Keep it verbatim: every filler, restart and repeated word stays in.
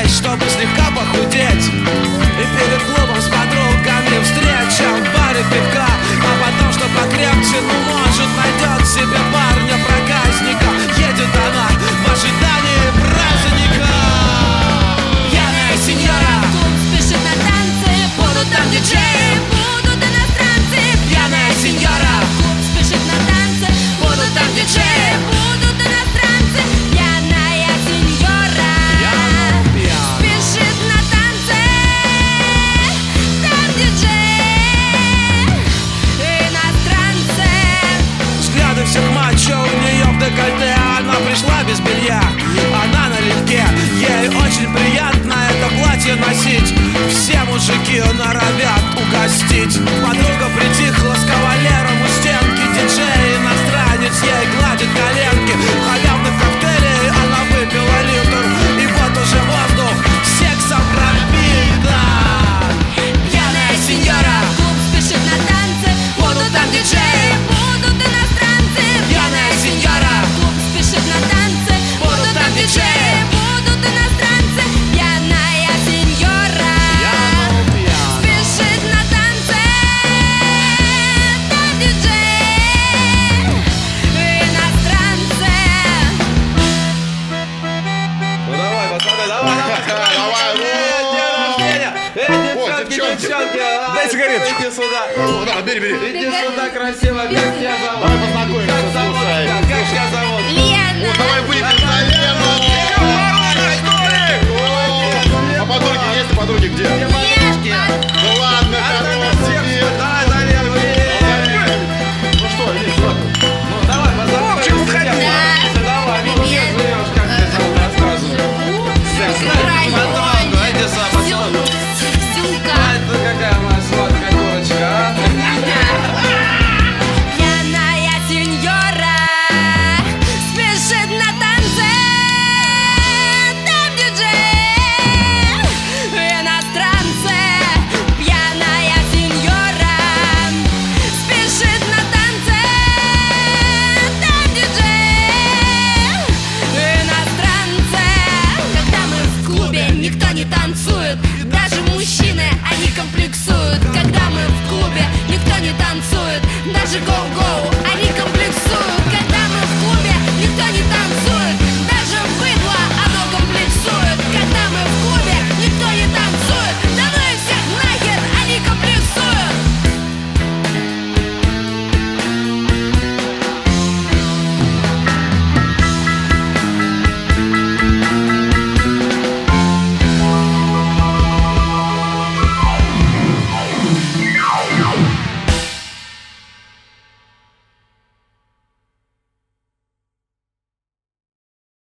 чтобы слегка похудеть. И перед клубом с подругами встреча в баре пивка, а потом, что покрепче, ну может найдет себе парня проказника. Едет она в ожидании праздника. Пьяная сеньора, Клуб спешит на танцы, будут там диджеи, будут иностранцы. пьяная сеньора, Клуб спешит на танцы, будут там диджеи, будут иностранцы. Пьяная сеньора спешит на танцы, там диджей, иностранцы. взгляды всех мачо у нее в декольте. Она пришла без белья, она налегке. Ей очень приятно это платье носить. Все мужики норовят угостить. Подруга притихла с кавалером у стенки. Диджей иностранец ей гладит коленки. Халявных коктейлей она выпила литр. И вот уже воздух сексом пропитан. Пьяная сеньора, Клуб спешит на танцы, будут там диджеи, будут иностранцы. пьяная сеньора, Клуб спешит на танцы, будут там диджеи, будут иностранцы. Пьяная сеньора спешит на танцы, там диджей, иностранцы. Ну давай, пацаны, давай, давай, Давай, день рождения! Эй, О, девчонки, девчонки. девчонки, а, Дай сигареточку. Иди сюда, Ну, да, бери, бери. иди сюда, красиво, как тебя зовут? Давай познакомимся, Как зовут слушай. тебя? Как тебя зовут? Лена. Давай выпьем за Лену. А подруги есть? А подруги где? Девочки, Ну ладно, хорошие. давай за Лену, эй. Ну что, иди сюда. Ну давай, познакомимся. Вовчик, входи. Да. Давай, ну где Привет. живешь, как тебя зовут, рассказывай. Подруга, иди сюда, подруга. Сюлька. А это какая моя сладкая дурочка, а? Пьяная сеньора спешит на танцы, там диджей, иностранцы. Пьяная сеньора спешит на танцы, там диджей, иностранцы. Когда мы в клубе, никто не танцует, даже мужчины, они комплексуют. Когда мы в клубе, никто не танцует, даже гоу-гоу